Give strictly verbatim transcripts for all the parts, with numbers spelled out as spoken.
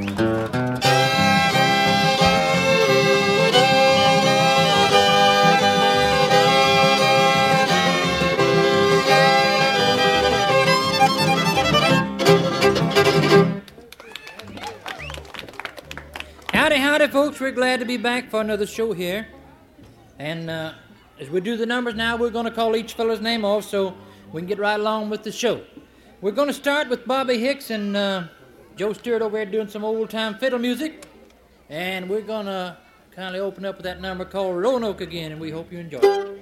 Howdy, howdy, folks. We're glad to be back for another show here. And uh, as we do the numbers now, we're going to call each fella's name off so we can get right along with the show. We're going to start with Bobby Hicks and uh, Joe Stewart over there doing some old-time fiddle music. And we're going to kindly open up with that number called Roanoke again, and we hope you enjoy it.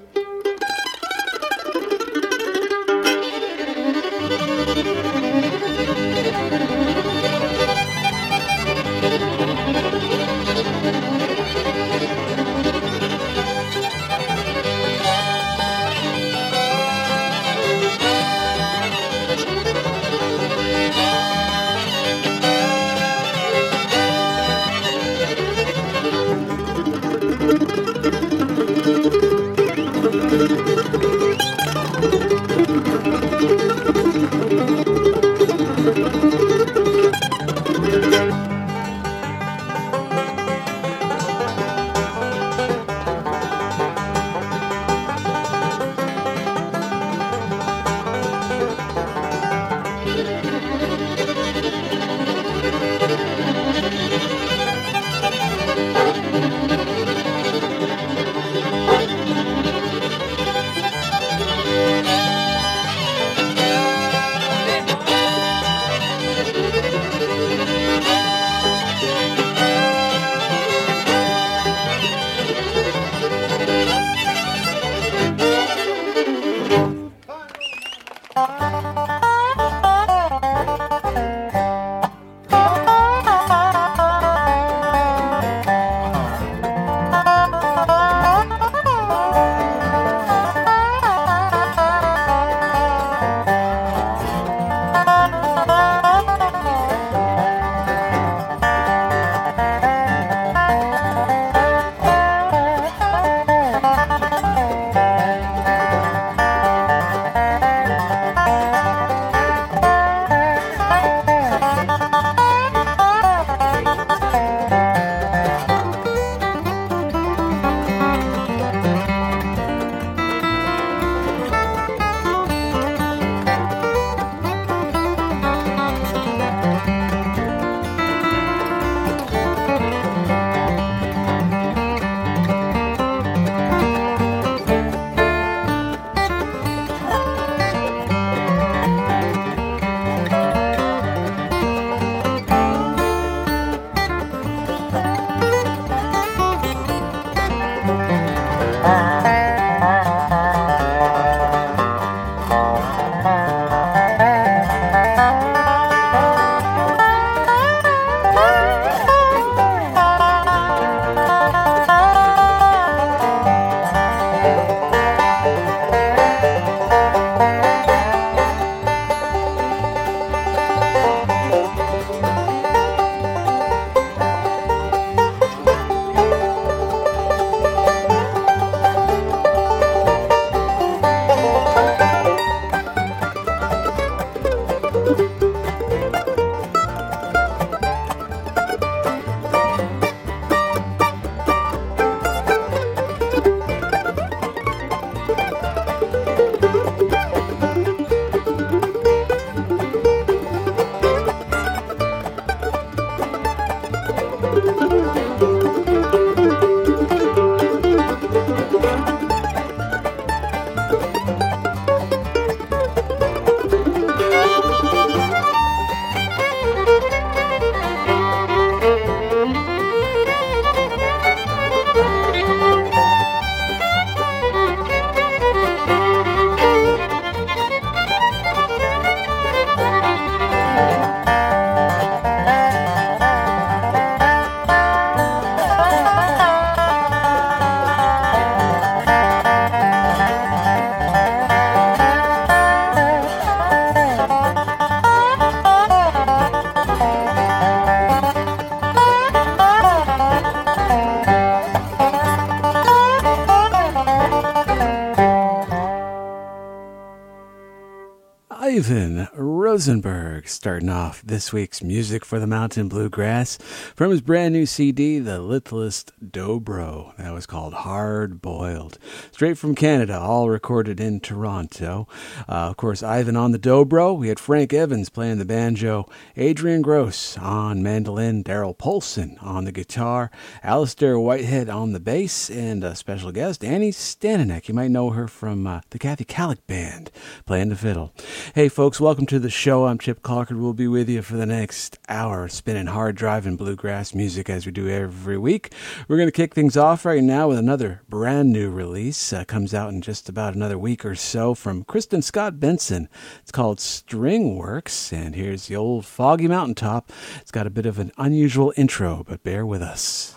Ivan Rosenberg starting off this week's Music for the Mountain Bluegrass from his brand new C D, The Littlest Dobro. That was called Hard Boiled. Straight from Canada, all recorded in Toronto. Uh, of course, Ivan on the dobro. We had Frank Evans playing the banjo, Adrian Gross on mandolin, Daryl Polson on the guitar, Alistair Whitehead on the bass, and a special guest, Annie Staninek. You might know her from uh, the Kathy Kallick Band, playing the fiddle. Hey folks, welcome to the show. I'm Chip Colcord. We'll be with you for the next hour, spinning hard driving bluegrass music as we do every week. We're going to kick things off right now with another brand new release. Uh, comes out in just about another week or so from Kristen Scott Benson. It's called String Works, and here's the old Foggy Mountaintop. It's got a bit of an unusual intro, but bear with us.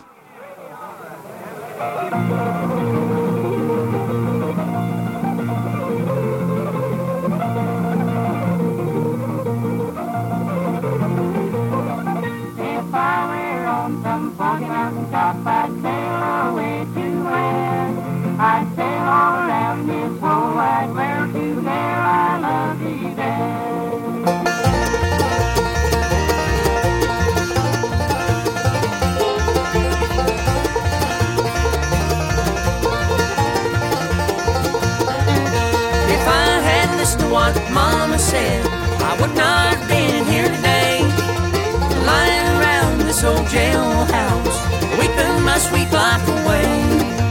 Foggy mountaintop, I'd sail away to where I'd sail all around this whole wide world to there I love you there. If I had listened to what Mama said, I would not have been here today, lying around this old jailhouse, weeping my sweet life away.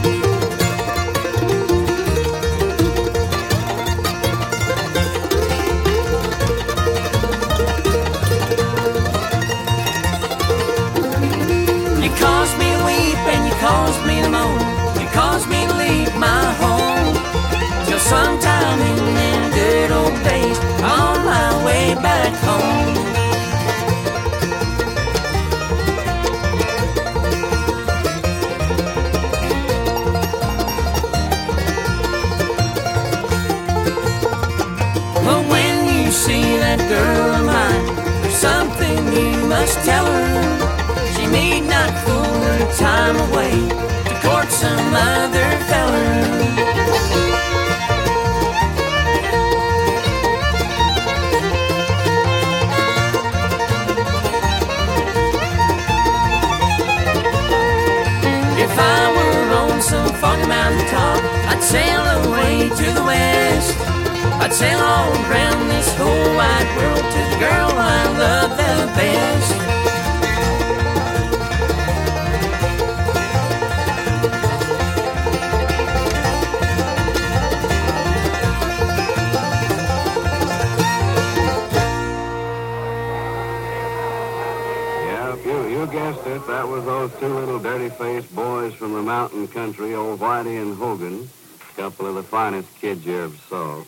You caused me to weep and you caused me to moan. You caused me to leave my home till sometime in them good old days on my way back home. See that girl of mine, there's something you must tell her. She need not fool her time away to court some other feller. If I were on some foggy mountaintop, I'd sail away to the west. I'd sail all around this whole wide world to the girl I love the best. Yep, you, you guessed it. That was those two little dirty-faced boys from the mountain country, old Whitey and Hogan. A couple of the finest kids you ever saw.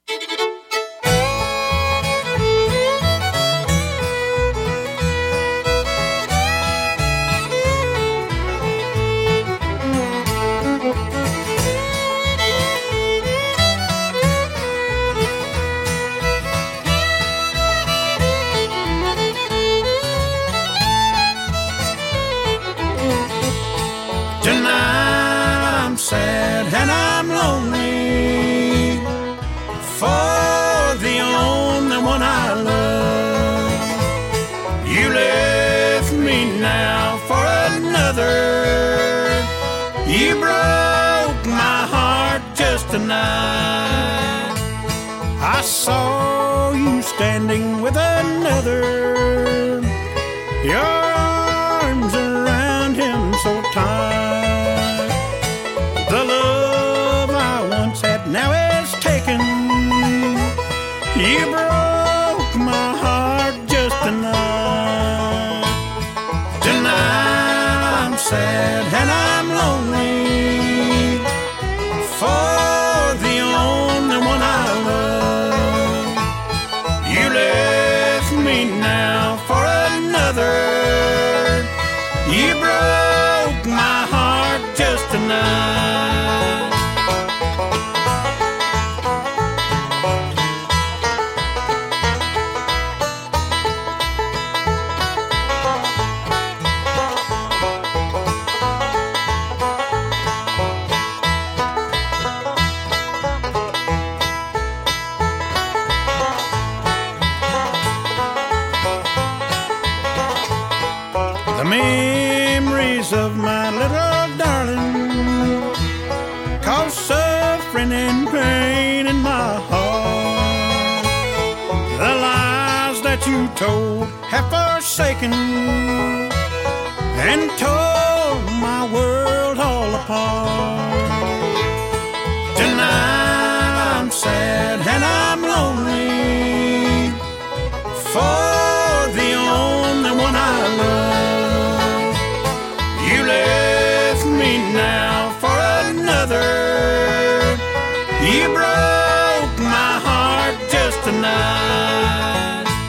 Tonight I'm sad and I'm lonely for the only one I love. You left me now for another. You broke my heart just tonight. I saw you standing with another. Your arms around him so tight. The love I once had now is taken. You broke my heart just tonight. Tonight I'm sad and I'm lonely for the only one I love. You left me now for another. You broke my heart just tonight. The memories of my little darling cause suffering and pain in my heart. The lies that you told have forsaken and tore my world all apart. Tonight I'm sad and I'm lonely for the only one I love. You left me now for another. You broke my heart just tonight.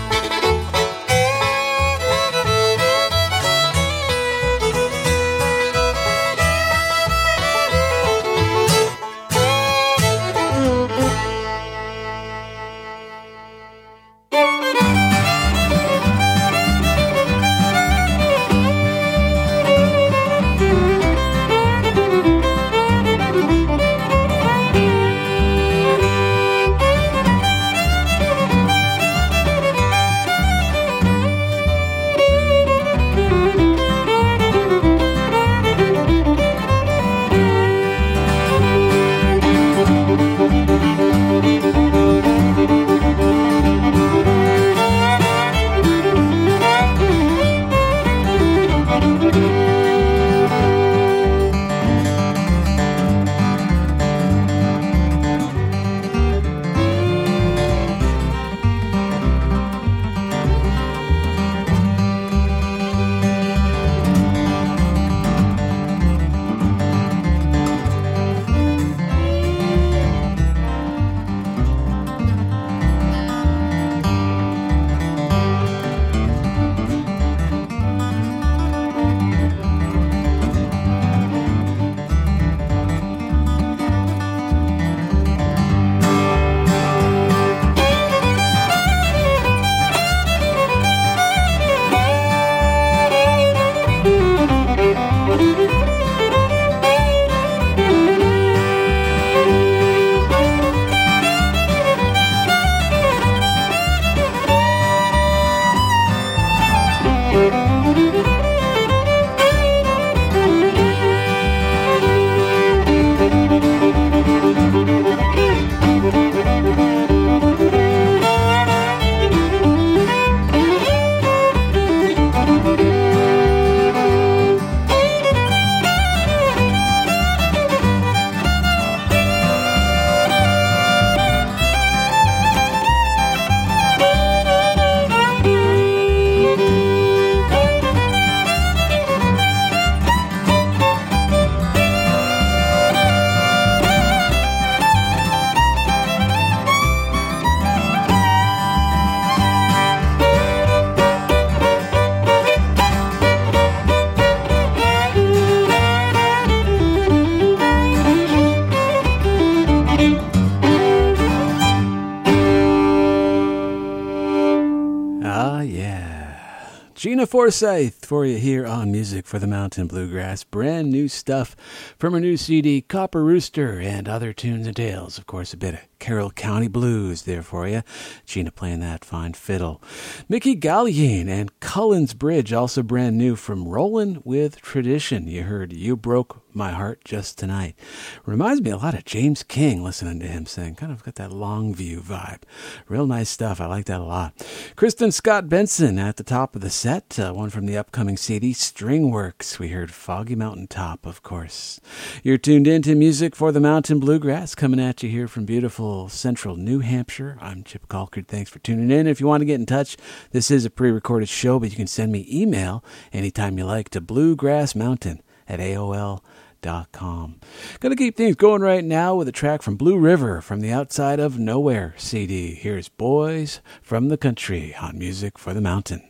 Gina Forsyth for you here on Music for the Mountain Bluegrass. Brand new stuff from her new C D, Copper Rooster, and other tunes and tales. Of course, a bit of Carroll County Blues there for you. Gina playing that fine fiddle. Mickey Gallienne and Cullen's Bridge, also brand new from Rollin' with Tradition. You heard You Broke My Heart Just Tonight. Reminds me a lot of James King, listening to him sing. Kind of got that Longview vibe. Real nice stuff. I like that a lot. Kristen Scott Benson at the top of the set. Uh, one from the upcoming C D, Stringworks. We heard Foggy Mountain Top, of course. You're tuned in to Music for the Mountain Bluegrass, coming at you here from beautiful central New Hampshire. I'm Chip Colcord. Thanks for tuning in. If you want to get in touch, this is a pre-recorded show, but you can send me email anytime you like to bluegrassmountain at A O L dot com. Gonna keep things going right now with a track from Blue River from the Outside of Nowhere C D. Here's Boys from the Country on Music for the Mountain.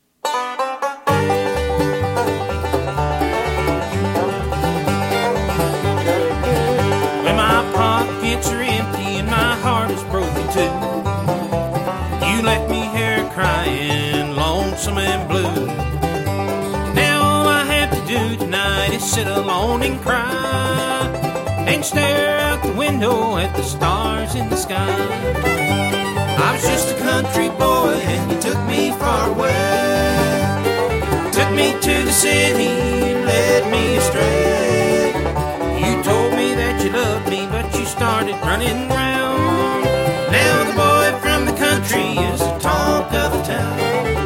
When my pockets are empty and my heart is broken too, you left me here crying, lonesome and blue. Now all I have to do tonight is sit alone and cry and stare out the window at the stars in the sky. I was just a country boy and you took me far away, took took me to the city and led me astray. You told me that you loved me, but you started running around. Now the boy from the country is the talk of the town.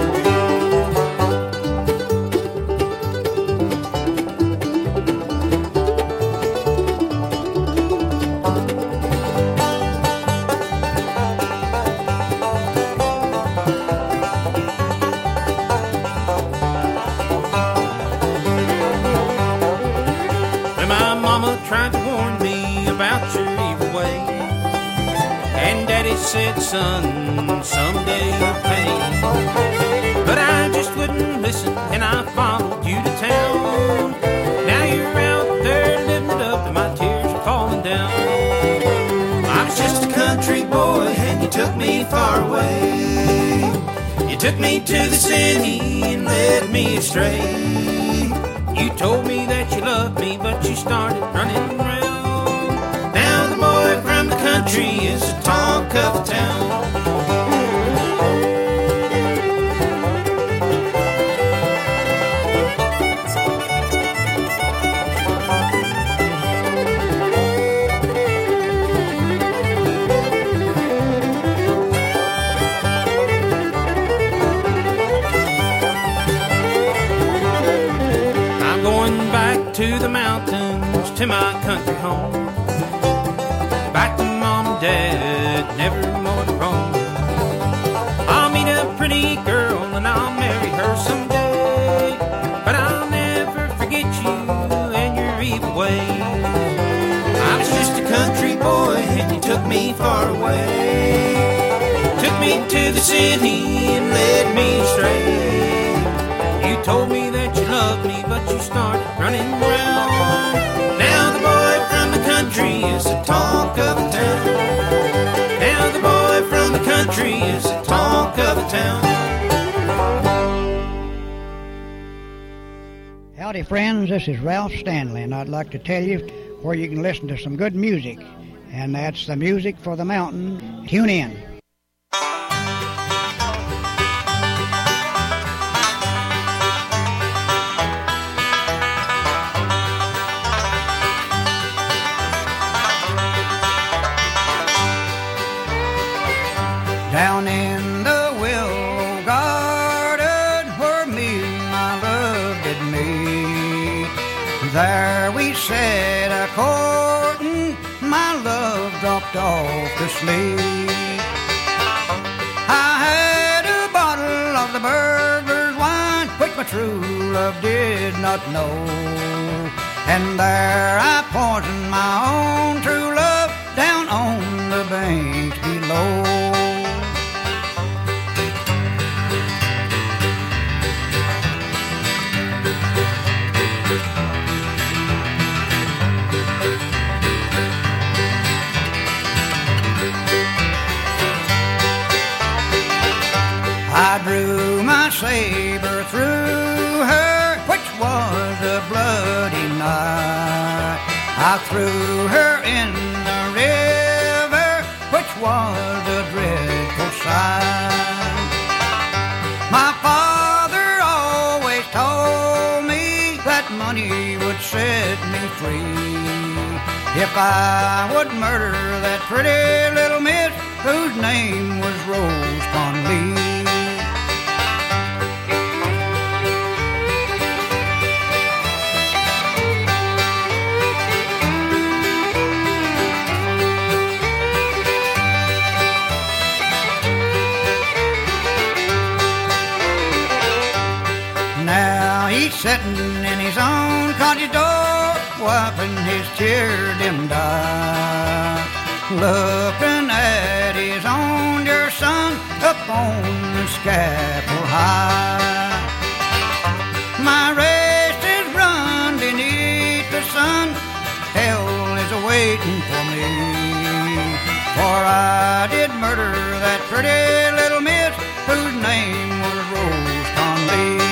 Tried to warn me about your evil way, and Daddy said, son, someday you'll pay. But I just wouldn't listen, and I followed you to town. Now you're out there living it up, and my tears are falling down. I was just a country boy, and you took me far away. You took me to the city and led me astray. You told me that you loved me, but you started running around. Now the boy from the country is the talk of the town. To the mountains, to my country home, back to mom and dad, never more to roam. I'll meet a pretty girl and I'll marry her someday, but I'll never forget you and your evil ways. I was just a country boy and you took me far away. Took me to the city and led me astray. You told me that you loved me, but you started running around. Now the boy from the country is the talk of the town. Now the boy from the country is the talk of the town. Howdy friends, this is Ralph Stanley, and I'd like to tell you where you can listen to some good music, and that's the Music for the Mountain. Tune in. Down in the willow garden where me and my love did meet, there we sat a-courtin', my love dropped off to sleep. I had a bottle of the burglar's wine, which my true love did not know, and there I poisoned my own true love down on the banks below. I drew my saber through her, which was a bloody night. I threw her in the river, which was a dreadful sight. My father always told me that money would set me free if I would murder that pretty little miss whose name was Rose Conlee. He's sitting in his own cottage door, wiping his tear-dimmed eye, looking at his own dear son up on the scaffold high. My race is run beneath the sun, hell is a-waiting for me, for I did murder that pretty little miss whose name was Rose Conlee.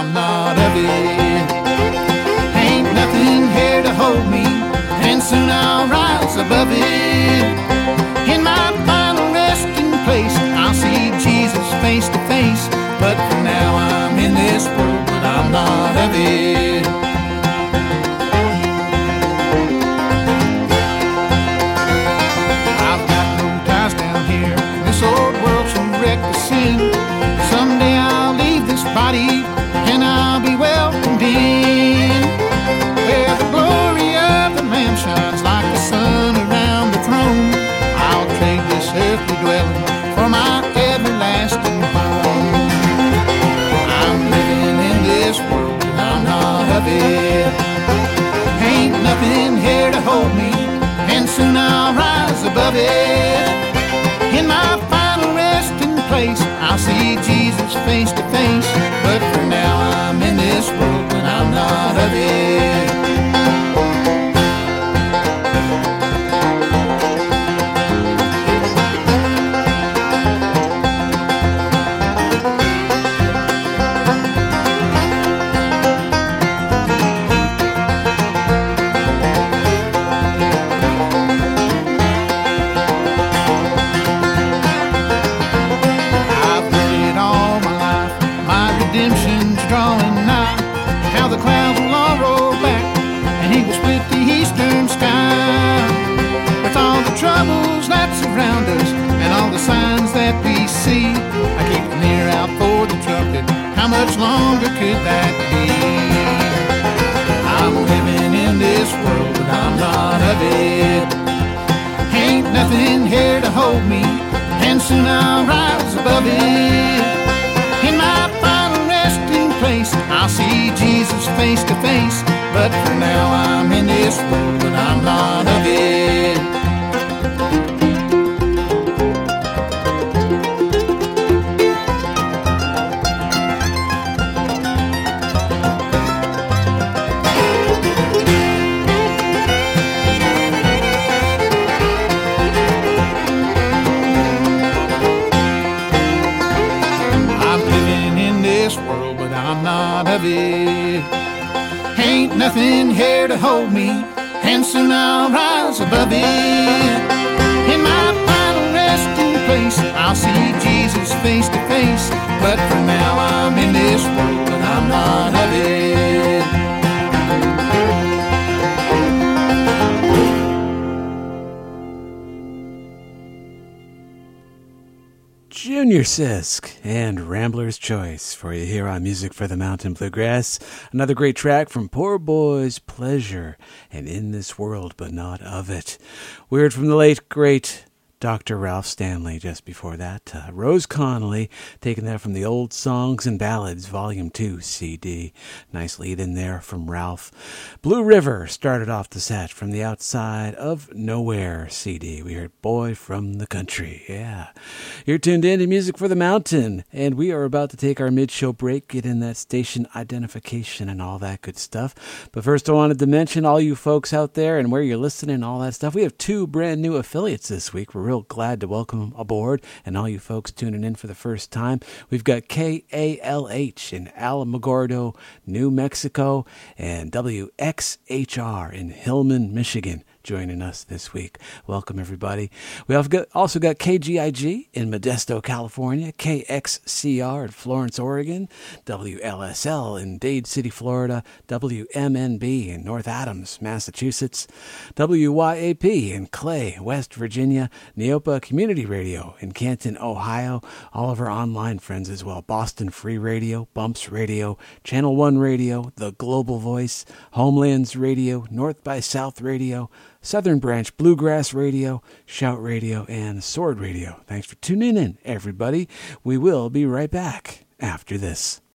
I'm not of it. Ain't nothing here to hold me, and soon I'll rise above it. In my final resting place, I'll see Jesus face to face. But for now I'm in this world, but I'm not of it. I've got no ties down here. This old world's a wreck of sin. Someday I'll leave this body and I'll be welcomed in, where the glory of the Lamb shines like the sun around the throne. I'll trade this earthly dwelling for my everlasting home. I'm living in this world, but I'm not of it. Ain't nothing here to hold me, and soon I'll rise above it. In my final resting place, I'll see Jesus face to face. But for now I'm in this world, but I'm not of it. Redemption's drawing nigh. How the clouds will all roll back, and he will split the eastern sky. With all the troubles that surround us, and all the signs that we see, I keep an ear out for the trumpet. How much longer could that be? I'm living in this world, but I'm not of it. Ain't nothing here to hold me, and soon I'll rise above it. In my final resting place, I'll see Jesus face to face. But for now I'm in this world, but I'm not of it. I'm not of it. Ain't nothing here to hold me, and soon I'll rise above it. In my final resting place, I'll see Jesus face to face. But for now I'm in this world, but I'm not of it. Junior Sisk and Rambler's Choice for you here on Music for the Mountain Bluegrass. Another great track from Poor Boy's Pleasure and In This World But Not Of It. We heard from the late, great Doctor Ralph Stanley just before that. Uh, Rose Connolly, taking that from the Old Songs and Ballads Volume two C D. Nice lead in there from Ralph. Blue River started off the set from the Outside of Nowhere C D. We heard Boy from the Country. Yeah. You're tuned in to Music for the Mountain, and we are about to take our mid-show break, get in that station identification and all that good stuff. But first I wanted to mention all you folks out there and where you're listening and all that stuff. We have two brand new affiliates this week. We're real glad to welcome aboard, and all you folks tuning in for the first time. We've got K A L H in Alamogordo, New Mexico, and W X H R in Hillman, Michigan, joining us this week. Welcome, everybody. We also got K G I G in Modesto, California, K X C R in Florence, Oregon, W L S L in Dade City, Florida, W M N B in North Adams, Massachusetts, W Y A P in Clay, West Virginia, Neopa Community Radio in Canton, Ohio, all of our online friends as well, Boston Free Radio, Bumps Radio, Channel one Radio, The Global Voice, Homelands Radio, North by South Radio, Southern Branch Bluegrass Radio, Shout Radio, and Sword Radio. Thanks for tuning in, everybody. We will be right back after this.